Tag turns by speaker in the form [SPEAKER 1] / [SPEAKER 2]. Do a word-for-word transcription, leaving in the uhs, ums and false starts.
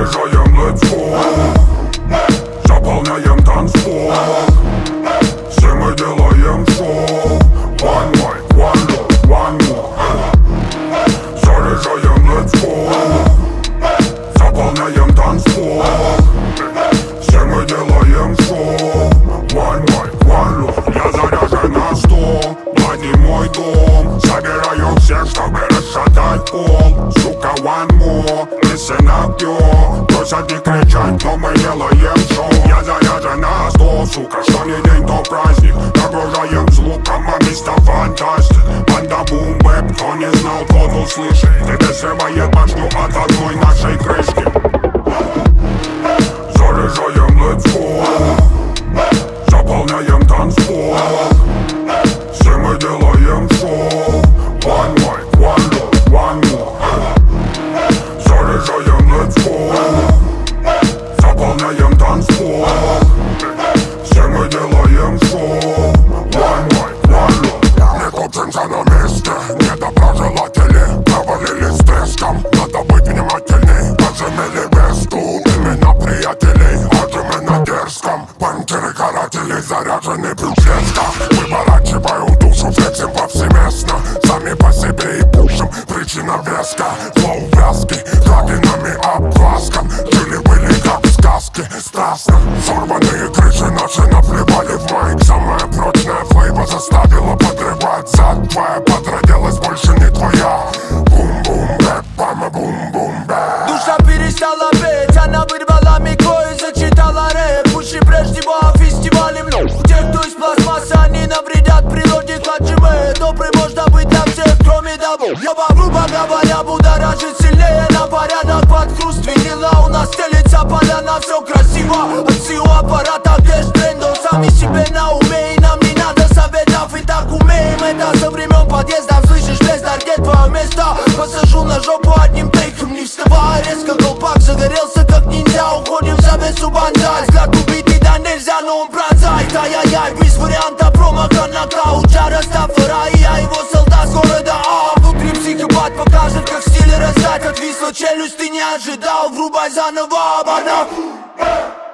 [SPEAKER 1] Заряжаем летсфол, заполняем танцпол. Все мы делаем шоу. One mic, one love, one more. Заряжаем летсфол, заполняем танцпол. Все мы делаем шоу. One mic, one love. Я заряжен на сто, плани мой дом. Собираю всех, чтобы расшатать пол. Сука, one more, listen up, yo. Просят не кричать, но мы делаем шоу. Я заряжен на сто, сука, что не день, то праздник. Нагружаем звуком, а место фантастик. Банда бум-бэп, кто не знал, тот услышит. Тебе срывает башню от одной нашей крышки. Заряжаем летсфол, заполняем танцпол. Все мы делаем шоу. One mic, one love, one more. Заряжаем летсфол, заполняем танцпол. Все мы делаем шоу. One mic, one love. Не топчемся на месте, недоброжелатели провалились с треском. Надо быть внимательней, пожимели вес тут. Именно приятелей, отжимы дерзком. Пантеры-каратели заряжены плюшечка. Выворачиваю душу, флексим повсеместно. Сами по себе и пушим, причина веска. Флоу вязкий, кабинами обгласком. Жили-были как в сказке, страстно. Сорванные крыши наши наплевали в майк. Самая прочная флейва заставила подрывать зад. Твоя подроделась больше не твоя. Бум-бум-бэп, бама бум-бум-бэп.
[SPEAKER 2] Душа перестала петь, она вырвала микро и зачитала рэп. Уши прежнего фестиваля мной. Те, кто из пластмассы, они навредят природе. Хаджимэ, добрый можно быть для всех, кроме того. Ёба, грубо говоря, будоражит сильнее на порядок. Под хруст винила у нас стелится поляна. Все красиво, от сил аппарата кэш трендов. Сами себе на уме, и нам не надо советов. И так умеем это со времен подъезда. Слышишь, бездар, где твое место? Посажу на жопу одним тейком, не вставая резко. Колпак загорелся как ниндзя. Уходим в завесу банзай. Взгляд убитый, да нельзя, но он пронзает. Ай-яй-яй, без варианта промаха. Нокаут, Растафара, и я его солдат с города А. Внутри психопат покажет, как в стиле раздать. Отвисла челюсть, ты не ожидал. Врубай заново, обана.